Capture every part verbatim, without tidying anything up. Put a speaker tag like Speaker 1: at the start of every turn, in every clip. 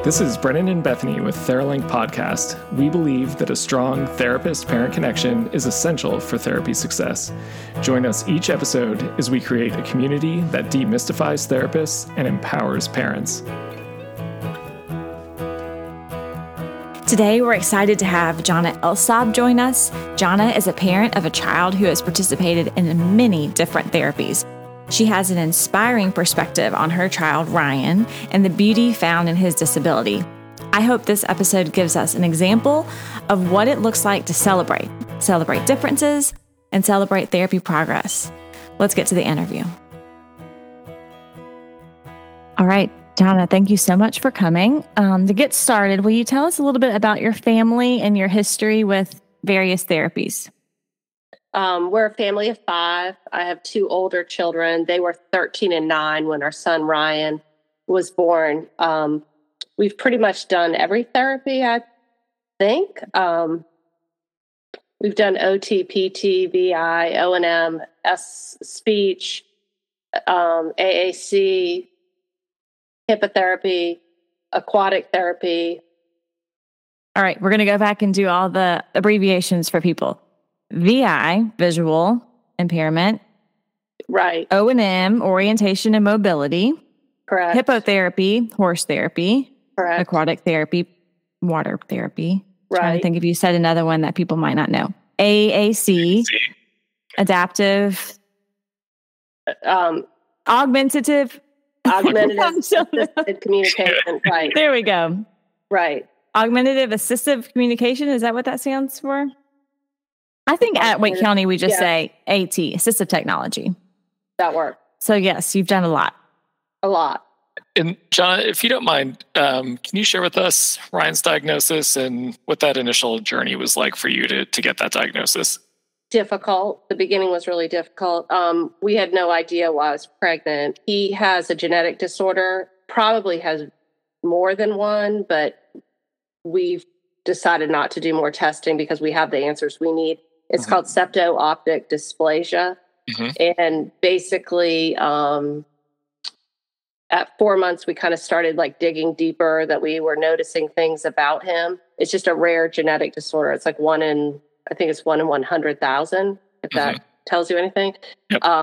Speaker 1: This is Brennan and Bethany with TheraLink Podcast. We believe that a strong therapist-parent connection is essential for therapy success. Join us each episode as we create a community that demystifies therapists and empowers parents.
Speaker 2: Today, we're excited to have Jana Elsab join us. Jana is a parent of a child who has participated in many different therapies. She has an inspiring perspective on her child, Ryan, and the beauty found in his disability. I hope this episode gives us an example of what it looks like to celebrate, celebrate differences, and celebrate therapy progress. Let's get to the interview. All right, Jana, thank you so much for coming. Um, to get started, will you tell us a little bit about your family and your history with various therapies?
Speaker 3: Um, we're a family of five. I have two older children. They were thirteen and nine when our son Ryan was born. Um, we've pretty much done every therapy, I think. Um, we've done O T, P T, V I, O and M, S speech, um, A A C, HIPAA therapy, aquatic therapy.
Speaker 2: All right, we're going to go back and do all the abbreviations for people. V I, visual impairment.
Speaker 3: Right.
Speaker 2: O and M, orientation and mobility.
Speaker 3: Correct.
Speaker 2: Hippotherapy, horse therapy.
Speaker 3: Correct.
Speaker 2: Aquatic therapy, water therapy.
Speaker 3: Right.
Speaker 2: Trying to think if you said another one that people might not know. A A C, adaptive,
Speaker 3: Um,
Speaker 2: augmentative.
Speaker 3: augmentative assisted communication. Right.
Speaker 2: There we go.
Speaker 3: Right.
Speaker 2: Augmentative assistive communication. Is that what that stands for? I think at Wake County, we just
Speaker 3: yeah.
Speaker 2: say A T, assistive technology.
Speaker 3: That worked.
Speaker 2: So yes, you've done a lot.
Speaker 3: A lot.
Speaker 1: And John, if you don't mind, um, can you share with us Ryan's diagnosis and what that initial journey was like for you to, to get that diagnosis?
Speaker 3: Difficult. The beginning was really difficult. Um, we had no idea why I was pregnant. He has a genetic disorder, probably has more than one, but we've decided not to do more testing because we have the answers we need. It's mm-hmm. called septo-optic dysplasia. Mm-hmm. And basically, um, at four months, we kind of started like digging deeper that we were noticing things about him. It's just a rare genetic disorder. It's like one in, I think it's one in one hundred thousand, if that mm-hmm. tells you anything.
Speaker 1: Yep.
Speaker 3: Uh,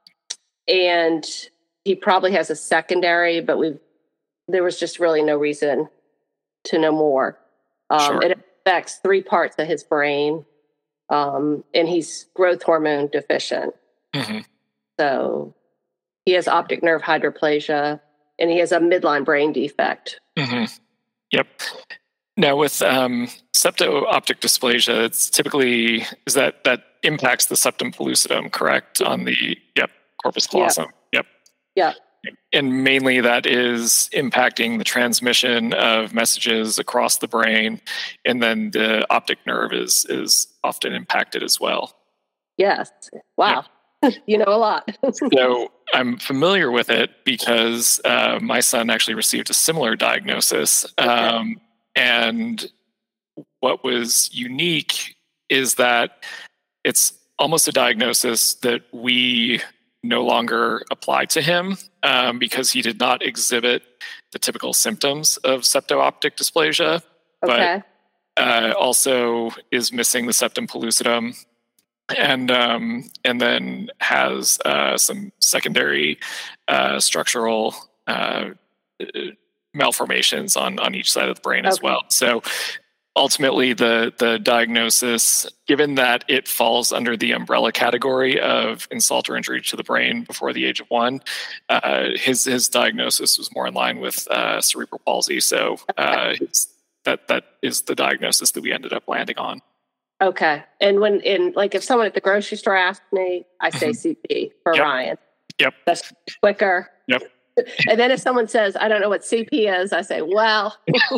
Speaker 3: and he probably has a secondary, but we've, there was just really no reason to know more. Um,
Speaker 1: sure.
Speaker 3: It affects three parts of his brain. Um, and he's growth hormone deficient.
Speaker 1: Mm-hmm.
Speaker 3: So he has optic nerve hydroplasia and he has a midline brain defect.
Speaker 1: Mm-hmm. Yep. Now with um, septo-optic dysplasia, it's typically, is that, that impacts the septum pellucidum, correct? On the, yep, corpus callosum. Yep.
Speaker 3: Yeah.
Speaker 1: And mainly that is impacting the transmission of messages across the brain. And then the optic nerve is is often impacted as well.
Speaker 3: Yes. Wow. Yeah. You know a lot.
Speaker 1: So I'm familiar with it because uh, my son actually received a similar diagnosis.
Speaker 3: Okay.
Speaker 1: Um, and what was unique is that it's almost a diagnosis that we no longer apply to him um, because he did not exhibit the typical symptoms of septo-optic dysplasia,
Speaker 3: okay.
Speaker 1: but uh, also is missing the septum pellucidum, and um, and then has uh, some secondary uh, structural uh, malformations on on each side of the brain as
Speaker 3: okay.
Speaker 1: well. So ultimately, the the diagnosis, given that it falls under the umbrella category of insult or injury to the brain before the age of one, uh, his his diagnosis was more in line with uh, cerebral palsy. So uh, his, that that is the diagnosis that we ended up landing on.
Speaker 3: Okay. And when in like if someone at the grocery store asks me, I say mm-hmm. C P for
Speaker 1: yep.
Speaker 3: Ryan.
Speaker 1: Yep.
Speaker 3: That's quicker.
Speaker 1: Yep.
Speaker 3: And then if someone says, I don't know what C P is, I say, well,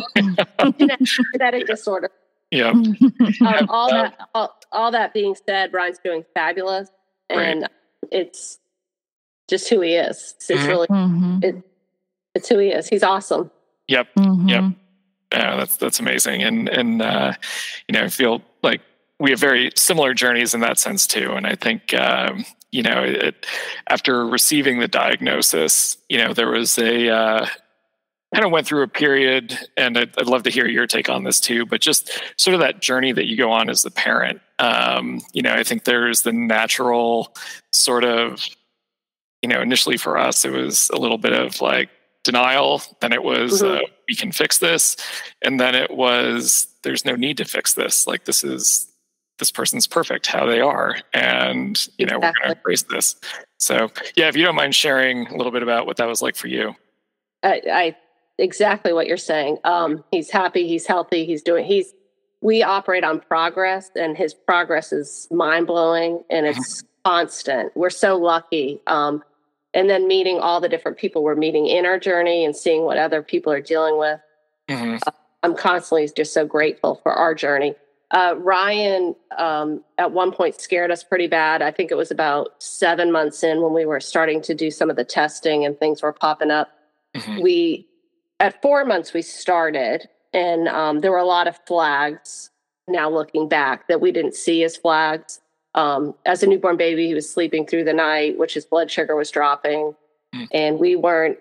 Speaker 3: genetic disorder.
Speaker 1: Yeah.
Speaker 3: Um, all that, all, all that being said, Ryan's doing fabulous, and
Speaker 1: right.
Speaker 3: it's just who he is. It's
Speaker 1: mm-hmm.
Speaker 3: really,
Speaker 2: mm-hmm.
Speaker 3: it, it's who he is. He's awesome.
Speaker 1: Yep.
Speaker 2: Mm-hmm.
Speaker 1: Yep. Yeah, that's that's amazing, and and uh, you know, I feel like we have very similar journeys in that sense too. And I think um, you know, it, after receiving the diagnosis, you know, there was a uh, kind of went through a period, and I'd, I'd love to hear your take on this too, but just sort of that journey that you go on as the parent. Um, you know, I think there's the natural sort of, you know, initially for us, it was a little bit of like denial. Then it was, mm-hmm. uh, we can fix this. And then it was, there's no need to fix this. Like, this is, this person's perfect how they are. And, you know, exactly. we're going to embrace this. So yeah, if you don't mind sharing a little bit about what that was like for you.
Speaker 3: I, I exactly what you're saying. Um, he's happy, he's healthy, he's doing, he's, we operate on progress, and his progress is mind blowing, and it's mm-hmm. constant. We're so lucky. Um, and then meeting all the different people we're meeting in our journey and seeing what other people are dealing with. Mm-hmm. Uh, I'm constantly just so grateful for our journey. Uh, Ryan, um, at one point scared us pretty bad. I think it was about seven months in when we were starting to do some of the testing and things were popping up. Mm-hmm. We, at four months, we started, and um, there were a lot of flags now looking back that we didn't see as flags. Um, as a newborn baby, he was sleeping through the night, which his blood sugar was dropping. Mm. And we weren't,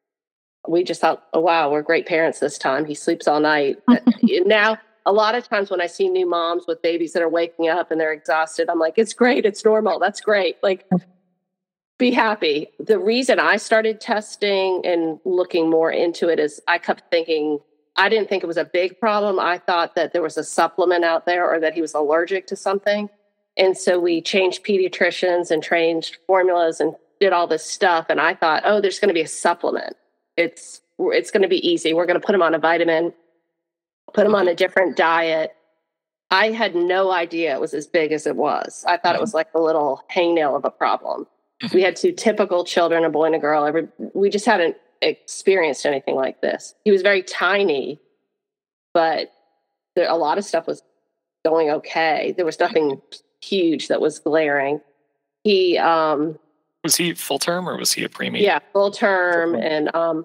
Speaker 3: we just thought, oh, wow, we're great parents this time. He sleeps all night. Now, a lot of times when I see new moms with babies that are waking up and they're exhausted, I'm like, it's great. It's normal. That's great. Like, be happy. The reason I started testing and looking more into it is I kept thinking, I didn't think it was a big problem. I thought that there was a supplement out there or that he was allergic to something. And so we changed pediatricians and changed formulas and did all this stuff. And I thought, oh, there's going to be a supplement. It's, it's going to be easy. We're going to put him on a vitamin, put him on a different diet. I had no idea it was as big as it was. I thought it was like a little hangnail of a problem. We had two typical children, a boy and a girl. Every, we just hadn't experienced anything like this. He was very tiny, but there, a lot of stuff was going okay. There was nothing huge that was glaring. He um,
Speaker 1: was he full term or was he a preemie?
Speaker 3: Yeah, full term. Full term. And um,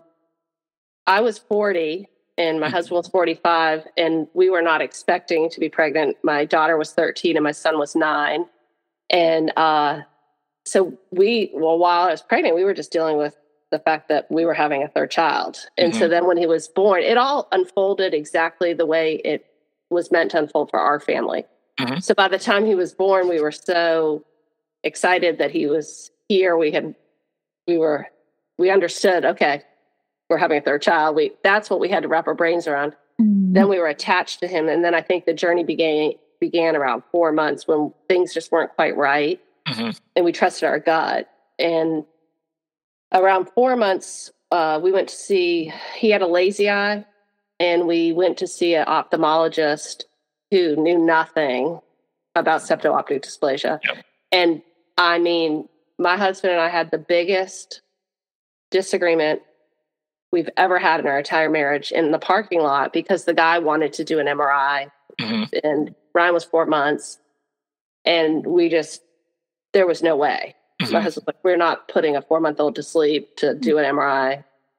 Speaker 3: I was forty, and my mm-hmm. husband was forty-five, and we were not expecting to be pregnant. My daughter was thirteen, and my son was nine, and uh, so we, well, while I was pregnant, we were just dealing with the fact that we were having a third child. And mm-hmm. so then when he was born, it all unfolded exactly the way it was meant to unfold for our family. Mm-hmm. So by the time he was born, we were so excited that he was here. We had, we were, we understood, okay, we're having a third child. We, that's what we had to wrap our brains around. Mm-hmm. Then we were attached to him. And then I think the journey began, began around four months when things just weren't quite right. Mm-hmm. And we trusted our gut. And around four months, uh, we went to see, he had a lazy eye, and we went to see an ophthalmologist who knew nothing about septo-optic dysplasia. Yep. And I mean, my husband and I had the biggest disagreement we've ever had in our entire marriage in the parking lot because the guy wanted to do an M R I. Mm-hmm. And Ryan was four months. And we just, there was no way. Mm-hmm. My husband's like, we're not putting a four-month-old to sleep to do an M R I.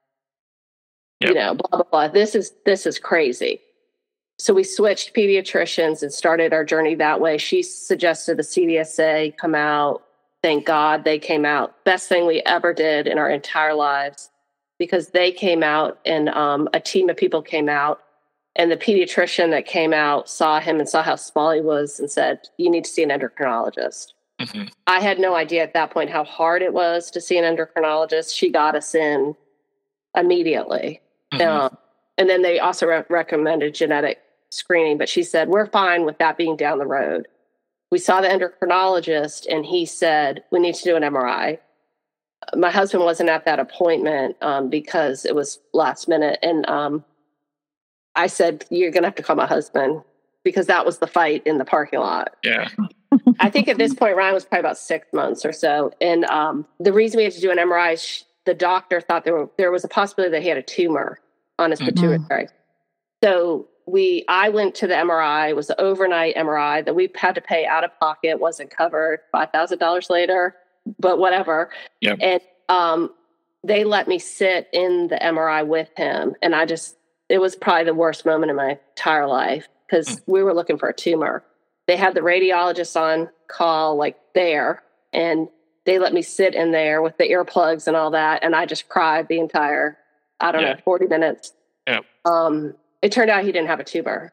Speaker 3: Yep. You know, blah, blah, blah. This is, this is crazy. So we switched pediatricians and started our journey that way. She suggested the C D S A come out. Thank God they came out. Best thing we ever did in our entire lives, because they came out and um, a team of people came out, and the pediatrician that came out saw him and saw how small he was and said, you need to see an endocrinologist. Mm-hmm. I had no idea at that point how hard it was to see an endocrinologist. She got us in immediately. Mm-hmm. Um, and then they also re- recommended genetic screening, but she said, we're fine with that being down the road. We saw the endocrinologist and he said, we need to do an M R I. My husband wasn't at that appointment um, because it was last minute. And um, I said, you're going to have to call my husband, because that was the fight in the parking lot.
Speaker 1: Yeah.
Speaker 3: I think at this point, Ryan was probably about six months or so. And um, the reason we had to do an M R I, sh- the doctor thought there were, there was a possibility that he had a tumor on his mm-hmm. pituitary. So we, I went to the M R I. It was an overnight M R I that we had to pay out of pocket. Wasn't covered. five thousand dollars later, but whatever. Yep. And um, they let me sit in the M R I with him. And I just, it was probably the worst moment in my entire life, because mm. we were looking for a tumor. They had the radiologist on call, like there, and they let me sit in there with the earplugs and all that. And I just cried the entire, I don't
Speaker 1: Yeah.
Speaker 3: know, forty minutes.
Speaker 1: Yeah.
Speaker 3: Um, it turned out he didn't have a tumor.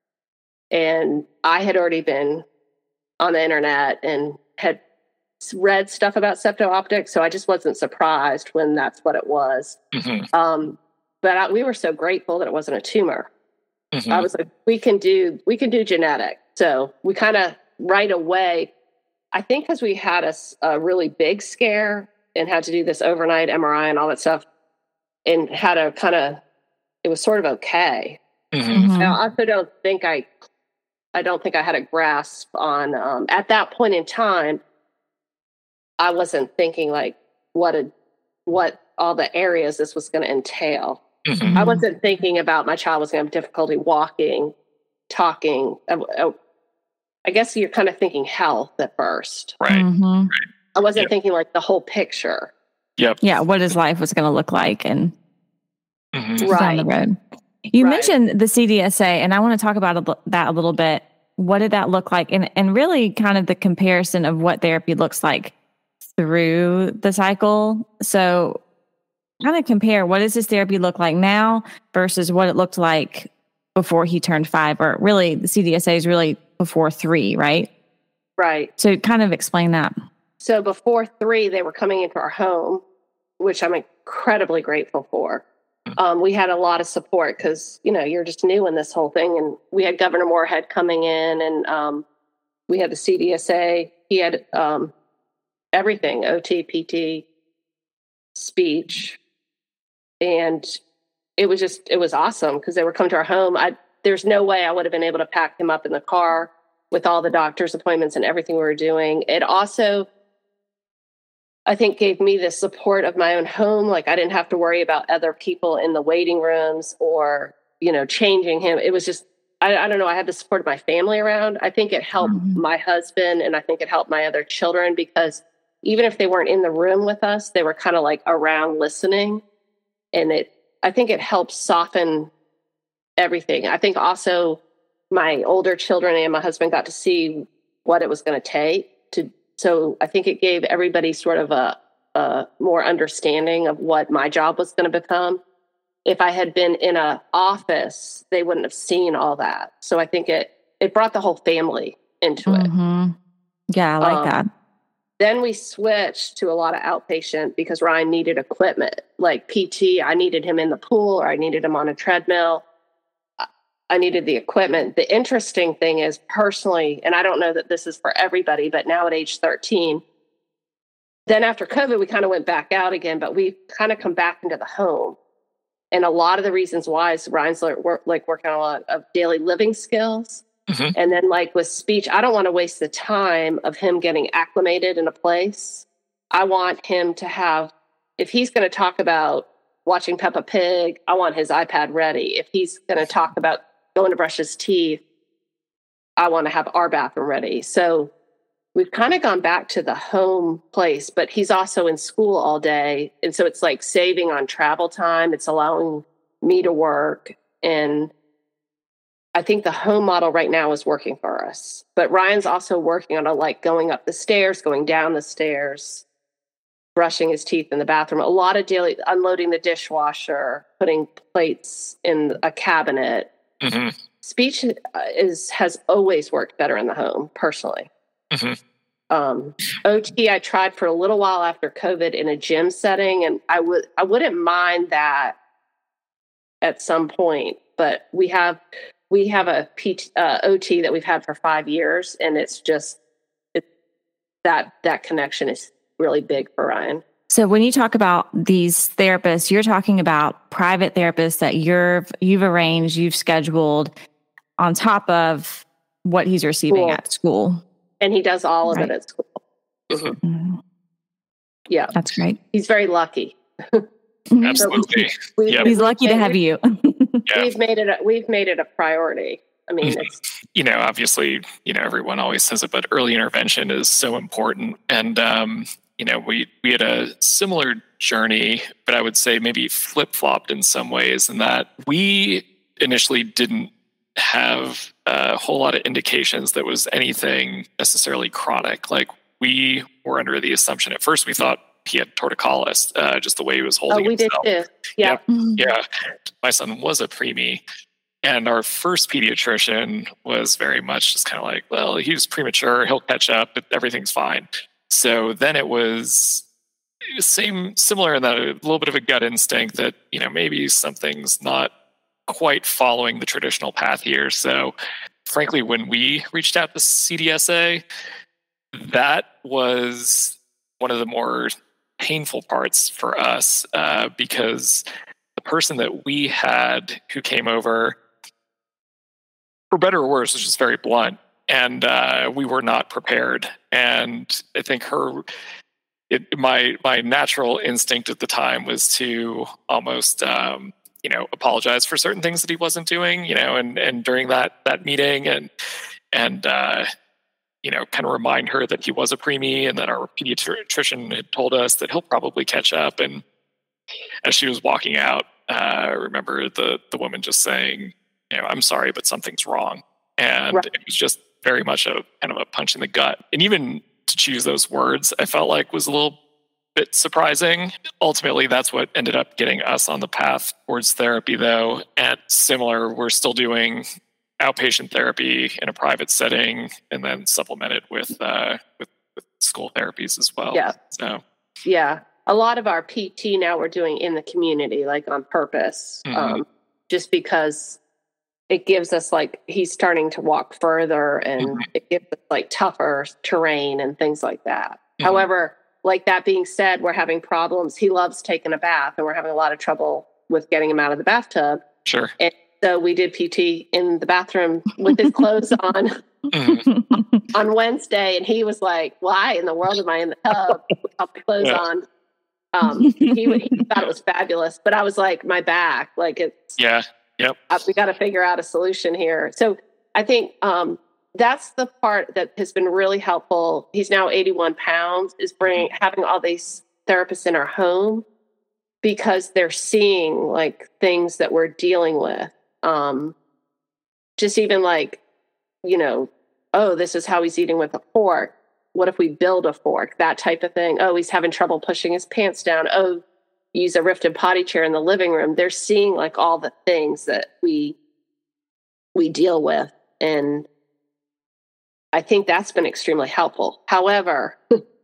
Speaker 3: And I had already been on the internet and had read stuff about septo-optics, so I just wasn't surprised when that's what it was.
Speaker 1: Mhm.
Speaker 3: Um, but I, we were so grateful that it wasn't a tumor.
Speaker 1: Mhm.
Speaker 3: I was like, we can do we can do genetic. So we kind of right away, I think because we had a, s- a really big scare and had to do this overnight M R I and all that stuff, and had a kind of, it was sort of okay.
Speaker 1: Mhm.
Speaker 2: Mhm.
Speaker 3: I also don't think I, I don't think I had a grasp on, um, at that point in time, I wasn't thinking like what a, what all the areas this was going to entail.
Speaker 1: Mhm.
Speaker 3: I wasn't thinking about my child was going to have difficulty walking, talking. Uh, uh, I guess you're kind of thinking health at first.
Speaker 1: Right.
Speaker 2: Mhm.
Speaker 3: I wasn't
Speaker 1: Yep.
Speaker 3: thinking like the whole picture.
Speaker 1: Yep.
Speaker 2: Yeah, what his life was going to look like and
Speaker 1: Mhm.
Speaker 2: down the
Speaker 3: Right.
Speaker 2: road. You
Speaker 3: Right.
Speaker 2: mentioned the C D S A, and I want to talk about a, that a little bit. What did that look like? And, and really kind of the comparison of what therapy looks like through the cycle. So kind of compare, what does this therapy look like now versus what it looked like before he turned five, or really the C D S A is really before three, right?
Speaker 3: Right.
Speaker 2: So kind of explain that.
Speaker 3: So before three, they were coming into our home, which I'm incredibly grateful for. Um, we had a lot of support because, you know, you're just new in this whole thing. And we had Governor Moorhead coming in, and um, we had the C D S A. He had um, everything, O T, P T, speech. And it was just, it was awesome because they were coming to our home. I, there's no way I would have been able to pack him up in the car with all the doctor's appointments and everything we were doing. It also, I think, gave me the support of my own home. Like I didn't have to worry about other people in the waiting rooms or, you know, changing him. It was just, I, I don't know. I had the support of my family around. I think it helped
Speaker 2: Mhm.
Speaker 3: my husband, and I think it helped my other children because even if they weren't in the room with us, they were kind of like around listening. And it, I think it helped soften everything. I think also my older children and my husband got to see what it was going to take to, so I think it gave everybody sort of a, a more understanding of what my job was going to become. If I had been in a office, they wouldn't have seen all that. So I think it, it brought the whole family into it.
Speaker 2: Mhm. Yeah, I like
Speaker 3: Um,
Speaker 2: that.
Speaker 3: Then we switched to a lot of outpatient because Ryan needed equipment like P T. I needed him in the pool, or I needed him on a treadmill. I- I needed the equipment. The interesting thing is, personally, and I don't know that this is for everybody, but now at age thirteen, then after COVID, we kind of went back out again, but we kind of come back into the home. And a lot of the reasons why is Ryan's like, work, like working on a lot of daily living skills.
Speaker 1: Mhm.
Speaker 3: And then like with speech, I don't want to waste the time of him getting acclimated in a place. I want him to have, if he's going to talk about watching Peppa Pig, I want his iPad ready. If he's going to talk about going to brush his teeth, I want to have our bathroom ready. So we've kind of gone back to the home place, but he's also in school all day. And so it's like saving on travel time. It's allowing me to work. And I think the home model right now is working for us. But Ryan's also working on a, like going up the stairs, going down the stairs, brushing his teeth in the bathroom, a lot of daily, unloading the dishwasher, putting plates in a cabinet.
Speaker 1: Mhm.
Speaker 3: Speech is has always worked better in the home, personally.
Speaker 1: Mhm.
Speaker 3: Um, O T, I tried for a little while after COVID in a gym setting, and I would I wouldn't mind that at some point. But we have we have a P T, uh, O T that we've had for five years, and it's just it, that that connection is really big for Ryan.
Speaker 2: So when you talk about these therapists, you're talking about private therapists that you're you've arranged, you've scheduled on top of what he's receiving
Speaker 3: Cool.
Speaker 2: at school.
Speaker 3: And he does all of
Speaker 2: Right.
Speaker 3: it at school. Mhm.
Speaker 2: Mhm.
Speaker 3: Yeah,
Speaker 2: That's great.
Speaker 3: he's very lucky.
Speaker 1: Absolutely.
Speaker 3: We,
Speaker 1: Yep.
Speaker 2: He's lucky to have you.
Speaker 1: Yeah.
Speaker 3: We've made it. A, we've made it a priority. I mean, it's
Speaker 1: You know, obviously, you know, everyone always says it, but early intervention is so important. And, um, you know, we, we had a similar journey, but I would say maybe flip-flopped in some ways, in that we initially didn't have a whole lot of indications that was anything necessarily chronic. Like, we were under the assumption at first, we thought he had torticollis, uh, just the way he was holding
Speaker 3: Oh, we
Speaker 1: himself.
Speaker 3: did too. Yeah.
Speaker 1: Yep. Yeah. My son was a preemie. And our first pediatrician was very much just kind of like, well, he's premature. He'll catch up. Everything's fine. So then it was same, similar in that a little bit of a gut instinct that, you know, maybe something's not quite following the traditional path here. So frankly, when we reached out to C D S A, that was one of the more painful parts for us uh, because the person that we had who came over, for better or worse, was just very blunt, and uh, we were not prepared. And I think her, it, my my natural instinct at the time was to almost, um, you know, apologize for certain things that he wasn't doing, you know, and and during that that meeting, and and uh, you know, kind of remind her that he was a preemie, and that our pediatrician had told us that he'll probably catch up. And as she was walking out, uh, I remember the the woman just saying, you know, I'm sorry, but something's wrong. And right. It was just very much a kind of a punch in the gut. And even to choose those words, I felt like was a little bit surprising. Ultimately, that's what ended up getting us on the path towards therapy, though. And similar, we're still doing outpatient therapy in a private setting, and then supplemented with uh, with, with school therapies as well.
Speaker 3: Yeah.
Speaker 1: So,
Speaker 3: yeah, a lot of our P T now we're doing in the community, like on purpose, mm-hmm. um, just because it gives us, like, he's starting to walk further, and mm-hmm. it gives us like tougher terrain and things like that. Mm-hmm. However, like that being said, we're having problems. He loves taking a bath, and we're having a lot of trouble with getting him out of the bathtub.
Speaker 1: Sure.
Speaker 3: And so we did P T in the bathroom with his clothes on mm-hmm. on Wednesday, and he was like, "Why in the world am I in the tub without my clothes yeah. on?" Um, he, he thought it was fabulous, but I was like, "My back, like it's
Speaker 1: yeah." Yep.
Speaker 3: Uh, we got to figure out a solution here. So I think um, that's the part that has been really helpful. He's now eighty-one pounds, is bringing, having all these therapists in our home, because they're seeing like things that we're dealing with. Um, just even like, you know, oh, this is how he's eating with a fork. What if we build a fork? That type of thing. Oh, he's having trouble pushing his pants down. Oh, use a Rifted potty chair in the living room. They're seeing like all the things that we we deal with. And I think that's been extremely helpful. However,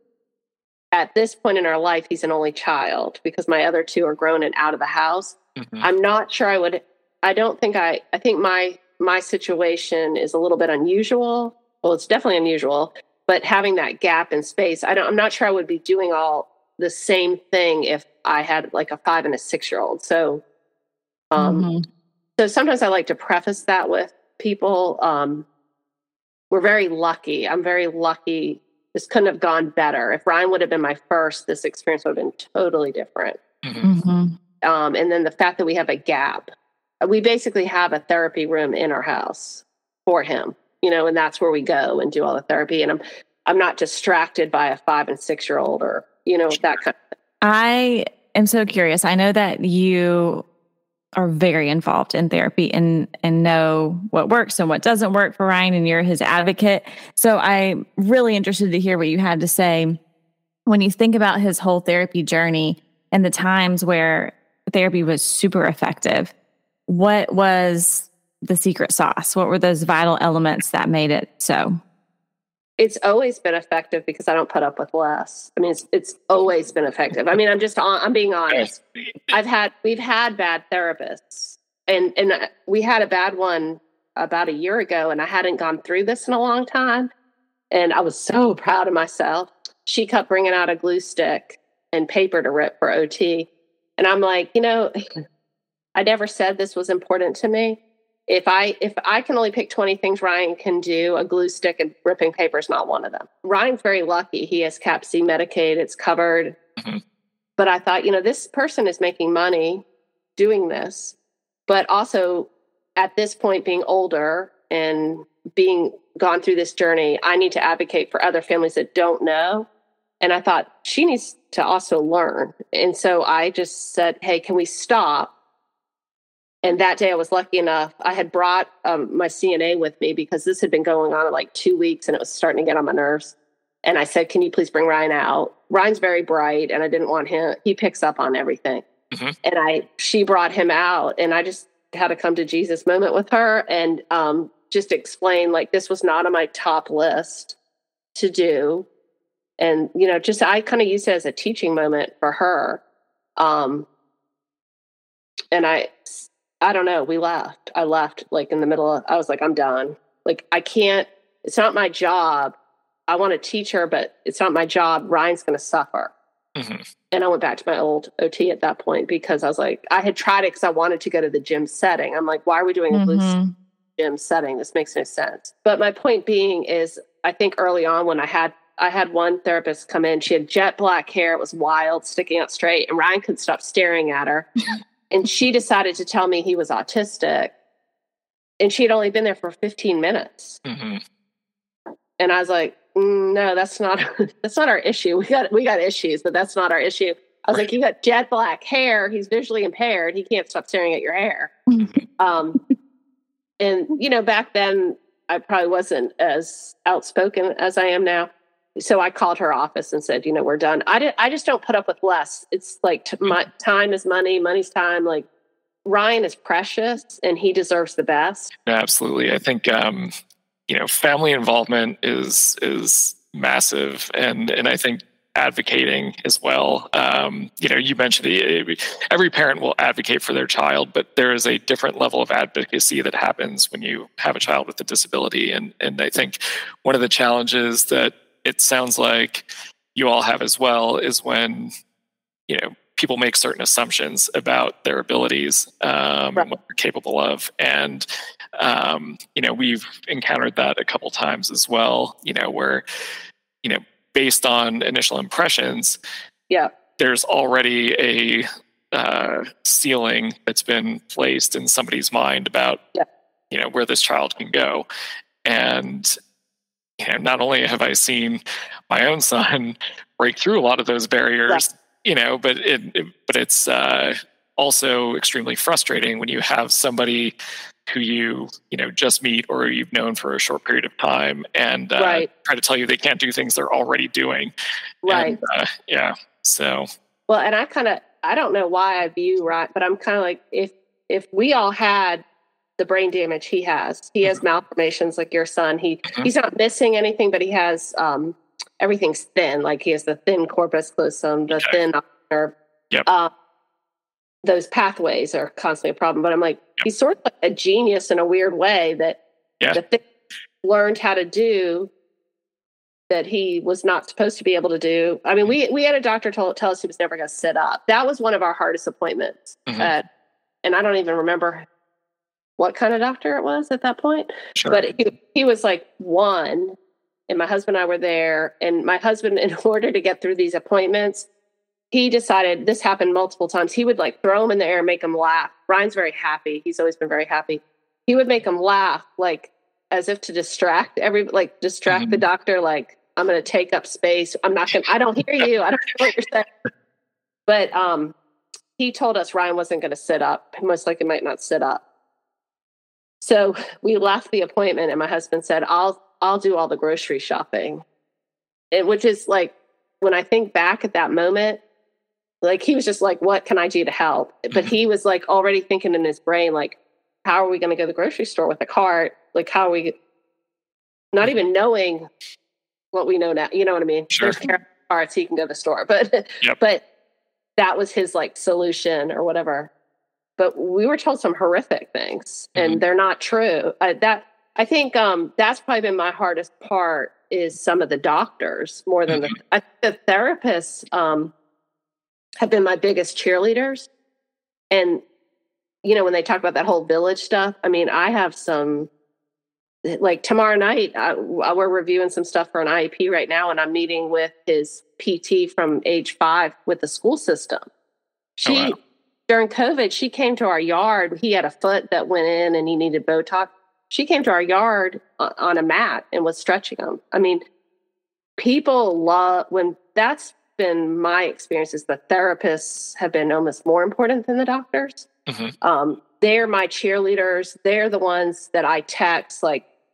Speaker 3: at this point in our life, he's an only child because my other two are grown and out of the house. Mm-hmm. I'm not sure I would, I don't think I, I think my, my situation is a little bit unusual. Well, it's definitely unusual, but having that gap in space, I don't, I'm not sure I would be doing all the same thing if I had like a five and a six-year-old. So, um, mm-hmm. so sometimes I like to preface that with people. Um, we're very lucky. I'm very lucky. This couldn't have gone better. If Ryan would have been my first, this experience would have been totally different. Mm-hmm. Um, and then the fact that we have a gap, we basically have a therapy room in our house for him, you know, and that's where we go and do all the therapy. And I'm, I'm not distracted by a five and six-year-old or, you know, that kind of thing.
Speaker 2: I am so curious. I know that you are very involved in therapy and, and know what works and what doesn't work for Ryan, and you're his advocate. So I'm really interested to hear what you had to say when you think about his whole therapy journey and the times where therapy was super effective. What was the secret sauce? What were those vital elements that made it so?
Speaker 3: It's always been effective because I don't put up with less. I mean, it's it's always been effective. I mean, I'm just I'm being honest. I've had we've had bad therapists, and and we had a bad one about a year ago, and I hadn't gone through this in a long time, and I was so proud of myself. She kept bringing out a glue stick and paper to rip for O T, and I'm like, you know, I never said this was important to me. If I if I can only pick twenty things Ryan can do, a glue stick and ripping paper is not one of them. Ryan's very lucky. He has Cap C Medicaid. It's covered. Mm-hmm. But I thought, you know, this person is making money doing this. But also at this point, being older and being gone through this journey, I need to advocate for other families that don't know. And I thought she needs to also learn. And so I just said, hey, can we stop? And that day I was lucky enough, I had brought um, my C N A with me because this had been going on in like two weeks and it was starting to get on my nerves. And I said, can you please bring Ryan out? Ryan's very bright, and I didn't want him. He picks up on everything. Mm-hmm. And I, she brought him out, and I just had a come to Jesus moment with her, and um, just explain, like, this was not on my top list to do. And, you know, just, I kind of used it as a teaching moment for her. Um, and I, I don't know, we left. I left like in the middle of, I was like, I'm done. Like, I can't, it's not my job. I want to teach her, but it's not my job. Ryan's going to suffer. Mm-hmm. And I went back to my old O T at that point because I was like, I had tried it because I wanted to go to the gym setting. I'm like, why are we doing a mm-hmm. loose gym setting? This makes no sense. But my point being is, I think early on when I had, I had one therapist come in, she had jet black hair. It was wild, sticking out straight. And Ryan couldn't stop staring at her. And she decided to tell me he was autistic. And she had only been there for fifteen minutes. Mm-hmm. And I was like, mm, no, that's not, that's not our issue. We got, we got issues, but that's not our issue. I was right. like, you got jet black hair. He's visually impaired. He can't stop staring at your hair. um, and, you know, back then I probably wasn't as outspoken as I am now. So I called her office and said, you know, we're done. I did, I just don't put up with less. It's like t- my time is money, money's time. Like, Ryan is precious and he deserves the best.
Speaker 1: Absolutely. I think, um, you know, family involvement is, is massive. And, and I think advocating as well. Um, you know, you mentioned the, every parent will advocate for their child, but there is a different level of advocacy that happens when you have a child with a disability. And, and I think one of the challenges that it sounds like you all have as well is when, you know, people make certain assumptions about their abilities um, right. and what they're capable of. And, um, you know, we've encountered that a couple times as well, you know, where, you know, based on initial impressions,
Speaker 3: yeah,
Speaker 1: there's already a uh, ceiling that's been placed in somebody's mind about,
Speaker 3: yeah.
Speaker 1: you know, where this child can go. And, you know, not only have I seen my own son break through a lot of those barriers, yeah. you know, but it, it but it's uh, also extremely frustrating when you have somebody who you, you know, just meet or you've known for a short period of time and uh,
Speaker 3: right.
Speaker 1: try to tell you they can't do things they're already doing.
Speaker 3: Right.
Speaker 1: And, uh, yeah. So.
Speaker 3: Well, and I kind of, I don't know why I view Ryan, but I'm kind of like, if, if we all had the brain damage he has, he has mm-hmm. malformations like your son, he, mm-hmm. he's not missing anything, but he has, um, everything's thin. Like he has the thin corpus callosum, the okay. thin nerve.
Speaker 1: Yep.
Speaker 3: Uh, those pathways are constantly a problem. But I'm like, yep. he's sort of like a genius in a weird way that
Speaker 1: yeah.
Speaker 3: the thing learned how to do that he was not supposed to be able to do. I mean, we we had a doctor tell, tell us he was never going to sit up. That was one of our hardest appointments. Mm-hmm. Uh, and I don't even remember what kind of doctor it was at that point.
Speaker 1: Sure.
Speaker 3: But he, he was like one, and my husband and I were there. And my husband, in order to get through these appointments, he decided, this happened multiple times, he would like throw him in the air and make him laugh. Ryan's very happy. He's always been very happy. He would make him laugh, like as if to distract every, like distract mm-hmm. the doctor. Like, I'm going to take up space. I'm not going to, I don't hear you. I don't hear what you're saying. But um, he told us Ryan wasn't going to sit up. Most likely might not sit up. So we left the appointment and my husband said, I'll, I'll do all the grocery shopping. And which is like, when I think back at that moment, like he was just like, what can I do to help? But he was like already thinking in his brain, like, how are we going to go to the grocery store with a cart? Like, how are we, not even knowing what we know now, you know what I mean?
Speaker 1: Sure.
Speaker 3: There's carts, he can go to the store, but,
Speaker 1: yep.
Speaker 3: but that was his like solution or whatever. But we were told some horrific things and mm-hmm. they're not true. Uh, that, I think um, that's probably been my hardest part is some of the doctors more than mm-hmm. the, I, the therapists um, have been my biggest cheerleaders. And, you know, when they talk about that whole village stuff, I mean, I have some, like tomorrow night, I, we're reviewing some stuff for an I E P right now, and I'm meeting with his P T from age five with the school system. She, oh, wow. During COVID, she came to our yard. He had a foot that went in and he needed Botox. She came to our yard on a mat and was stretching him. I mean, people love, when that's been my experience, is the therapists have been almost more important than the doctors. Mm-hmm. Um, they're my cheerleaders. They're the ones that I text, like,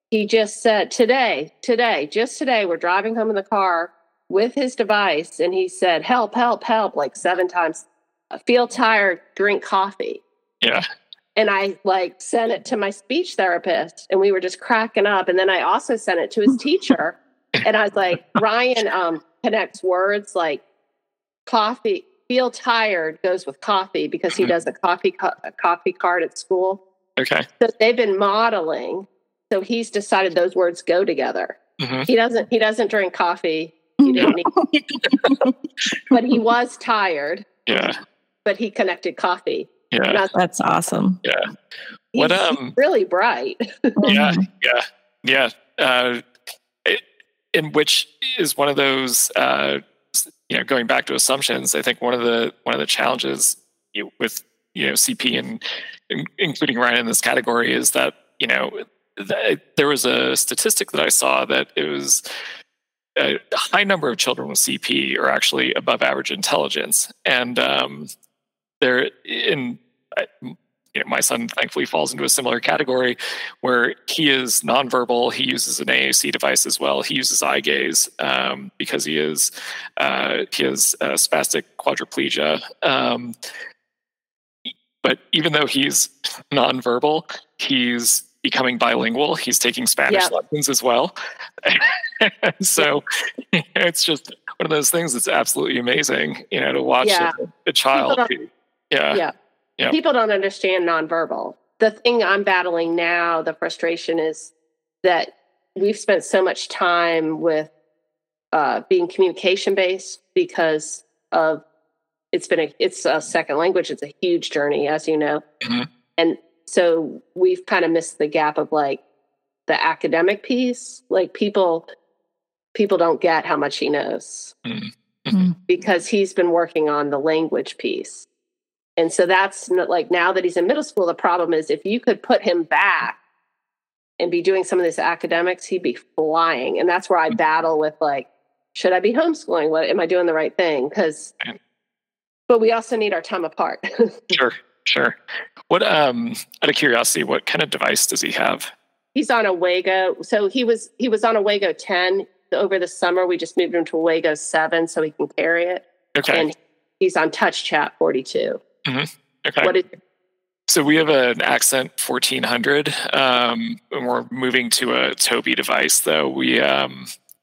Speaker 3: he just said today, today, just today, we're driving home in the car with his device, and he said, help, help, help, like seven times. I feel tired, drink coffee.
Speaker 1: Yeah.
Speaker 3: And I like sent it to my speech therapist, and we were just cracking up. And then I also sent it to his teacher. And I was like, Ryan um, connects words like coffee, feel tired goes with coffee because he does a coffee, co- a coffee card at school.
Speaker 1: Okay.
Speaker 3: So they've been modeling. So he's decided those words go together. Mm-hmm. He doesn't, he doesn't drink coffee. He didn't need, but he was tired.
Speaker 1: Yeah.
Speaker 3: But he connected coffee.
Speaker 2: Yeah. Was, That's awesome.
Speaker 1: Yeah.
Speaker 3: He's, what, um, he's really bright.
Speaker 1: yeah. Yeah. Yeah. Uh, it, in which is one of those, uh, you know, going back to assumptions, I think one of the, one of the challenges you know, with, you know, C P and, and including Ryan in this category is that, you know, th- there was a statistic that I saw that it was, a high number of children with C P are actually above average intelligence, and um, they're in. You know, my son thankfully falls into a similar category, where he is nonverbal. He uses an A A C device as well. He uses eye gaze um, because he is uh, he has uh, spastic quadriplegia. Um, but even though he's nonverbal, he's becoming bilingual. He's taking Spanish yep. lessons as well. So it's just one of those things that's absolutely amazing, you know, to watch yeah. a, a child. Yeah.
Speaker 3: yeah. Yeah. People don't understand nonverbal. The thing I'm battling now, the frustration is that we've spent so much time with uh, being communication based because of it's been a, it's a second language. It's a huge journey, as you know. Mm-hmm. And so we've kind of missed the gap of like the academic piece. Like people, people don't get how much he knows mm-hmm. because he's been working on the language piece. And so that's not, like now that he's in middle school, the problem is if you could put him back and be doing some of this academics, he'd be flying. And that's where I battle with like, should I be homeschooling? What am I doing the right thing? Because, but we also need our time apart.
Speaker 1: Sure. Sure. What, um, out of curiosity, what kind of device does he have?
Speaker 3: He's on a Wago. So he was, he was on a Wago ten over the summer. We just moved him to a Wago seven so he can carry it.
Speaker 1: Okay.
Speaker 3: And he's on TouchChat forty-two.
Speaker 1: Mm-hmm. Okay.
Speaker 3: What is,
Speaker 1: so we have an Accent fourteen hundred, um, and we're moving to a Tobii device though. We, um,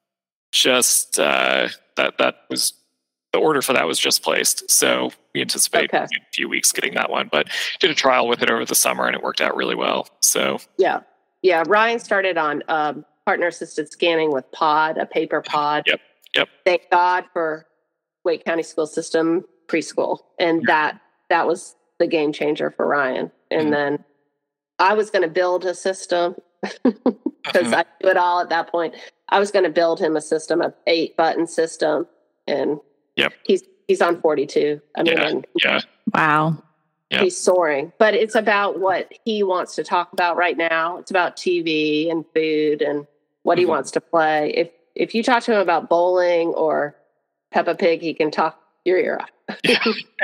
Speaker 1: just, uh, that, that was, the order for that was just placed. So we anticipate okay. in a few weeks getting that one, but did a trial with it over the summer and it worked out really well. So
Speaker 3: yeah. Yeah. Ryan started on um, partner assisted scanning with Pod, a paper pod.
Speaker 1: Yep. Yep.
Speaker 3: Thank God for Wake County School System preschool. And that, that was the game changer for Ryan. And mm-hmm. then I was going to build a system because mm-hmm. I do it all at that point. I was going to build him a system, a eight button system. And
Speaker 1: yep.
Speaker 3: he's he's on forty-two. I mean,
Speaker 1: yeah.
Speaker 3: and
Speaker 1: yeah.
Speaker 2: Wow.
Speaker 1: Yep.
Speaker 3: He's soaring. But it's about what he wants to talk about right now. It's about T V and food and what mm-hmm. he wants to play. If if you talk to him about bowling or Peppa Pig, he can talk your ear off. Yeah.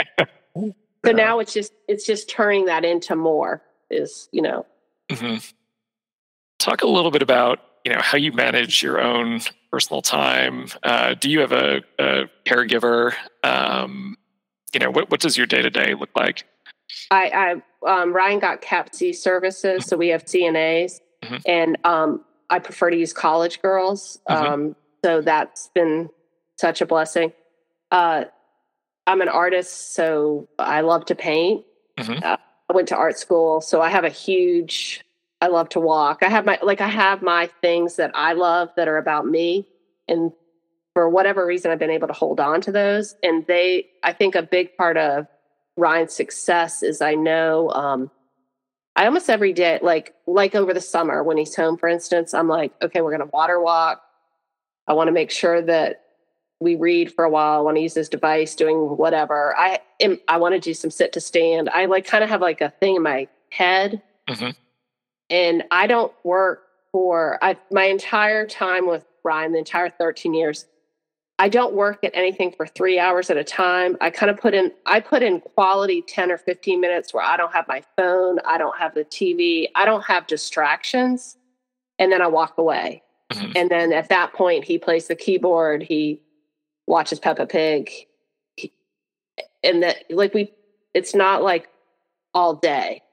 Speaker 3: So now it's just it's just turning that into more is, you know.
Speaker 1: Mm-hmm. Talk a little bit about, you know, how you manage your own personal time. Uh, do you have a, a caregiver? Um, you know, what, what does your day-to-day look like?
Speaker 3: I, I um, Ryan got C A P C services, so we have C N As, mm-hmm. and um, I prefer to use college girls. Mm-hmm. Um, so that's been such a blessing. Uh, I'm an artist, so I love to paint. Mm-hmm. Uh, I went to art school, so I have a huge, I love to walk. I have my, like, I have my things that I love that are about me. And for whatever reason, I've been able to hold on to those. And they, I think a big part of Ryan's success is I know, um, I almost every day, like, like over the summer when he's home, for instance, I'm like, okay, we're going to water walk. I want to make sure that we read for a while. I want to use this device doing whatever. I am, I want to do some sit to stand. I like kind of have like a thing in my head. Mm-hmm. And I don't work for I my entire time with Ryan, the entire thirteen years, I don't work at anything for three hours at a time. I kind of put in I put in quality ten or fifteen minutes where I don't have my phone, I don't have the T V, I don't have distractions. and then I walk away.
Speaker 1: Mm-hmm.
Speaker 3: And then at that point, he plays the keyboard. He watches Peppa Pig. He, and that, like, we, it's not like all day.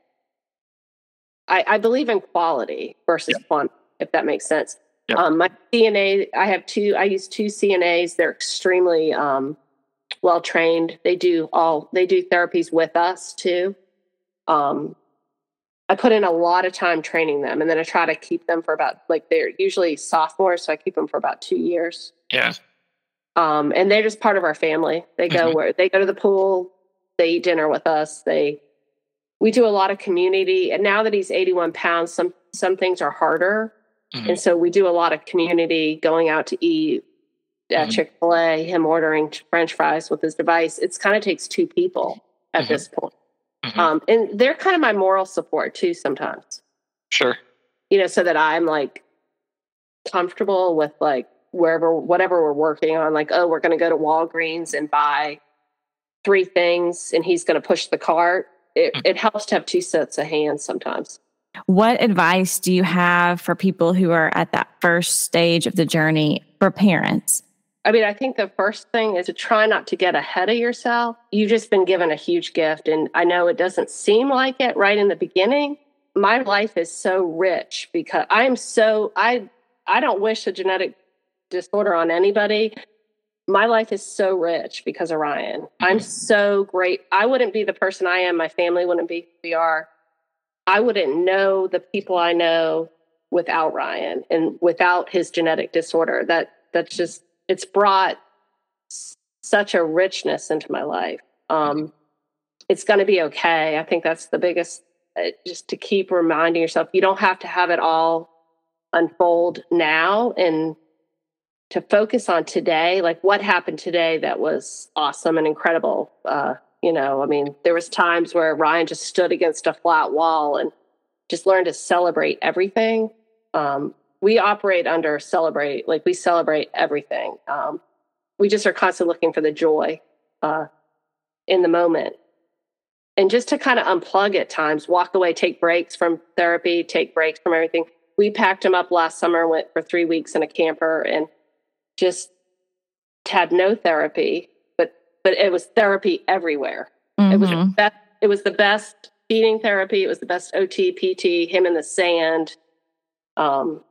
Speaker 3: I, I believe in quality versus yeah. quantity, if that makes sense. Yeah. Um, my C N A, I have two, I use two C N As. They're extremely um, well trained. They do all, they do therapies with us too. Um, I put in a lot of time training them, and then I try to keep them for about, like, they're usually sophomores, so I keep them for about two years.
Speaker 1: Yeah.
Speaker 3: Um, and they're just part of our family. They go mm-hmm. where they go to the pool, they eat dinner with us. They, we do a lot of community. And now that he's eighty-one pounds, some, some things are harder. Mm-hmm. And so we do a lot of community, going out to eat at mm-hmm. Chick-fil-A, him ordering French fries with his device. It's kind of takes two people at mm-hmm. this point. Mm-hmm. Um, and they're kind of my moral support too sometimes.
Speaker 1: Sure.
Speaker 3: You know, so that I'm like comfortable with like wherever, whatever we're working on, like, oh, we're going to go to Walgreens and buy three things and he's going to push the cart. It, mm-hmm. it helps to have two sets of hands sometimes.
Speaker 2: What advice do you have for people who are at that first stage of the journey for parents?
Speaker 3: I mean, I think the first thing is to try not to get ahead of yourself. You've just been given a huge gift. And I know it doesn't seem like it right in the beginning. My life is so rich because I'm so, I, I don't wish a genetic disorder on anybody. My life is so rich because of Ryan. Mm-hmm. I'm so great. I wouldn't be the person I am. My family wouldn't be who we are. I wouldn't know the people I know without Ryan and without his genetic disorder. That that's just, it's brought s- such a richness into my life. Um, it's going to be okay. I think that's the biggest, uh, just to keep reminding yourself, you don't have to have it all unfold now, and to focus on today, like what happened today that was awesome and incredible. Uh, you know, I mean, there was times where Ryan just stood against a flat wall and just learned to celebrate everything. Um, we operate under celebrate, like we celebrate everything. Um, we just are constantly looking for the joy uh, in the moment. And just to kind of unplug at times, walk away, take breaks from therapy, take breaks from everything. We packed him up last summer, went for three weeks in a camper and just had no therapy, but but it was therapy everywhere. Mm-hmm. It was the best, it was the best feeding therapy. It was the best O T, P T, him in the sand. Um,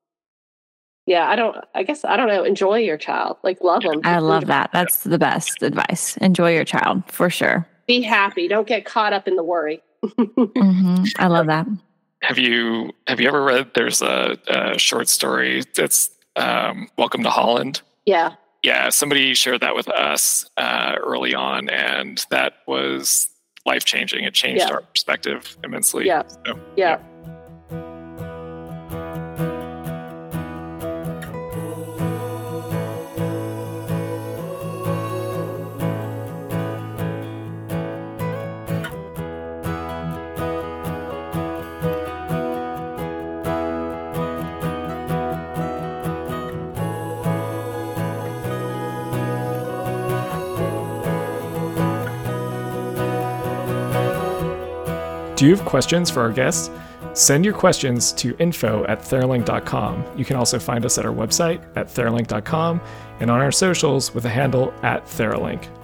Speaker 3: yeah, I don't, I guess, I don't know. Enjoy your child. Like, love them.
Speaker 2: I love that. That's the best advice. Enjoy your child for sure.
Speaker 3: Be happy. Don't get caught up in the worry.
Speaker 2: mm-hmm. I love that.
Speaker 1: Have you, have you ever read, there's a, a short story that's um, Welcome to Holland?
Speaker 3: Yeah.
Speaker 1: Yeah. Somebody shared that with us uh, early on, and that was life-changing. It changed yeah. our perspective immensely.
Speaker 3: Yeah.
Speaker 1: So,
Speaker 3: yeah. yeah.
Speaker 4: Do you have questions for our guests? Send your questions to info at theralink dot com. You can also find us at our website at theralink dot com and on our socials with the handle at Theralink.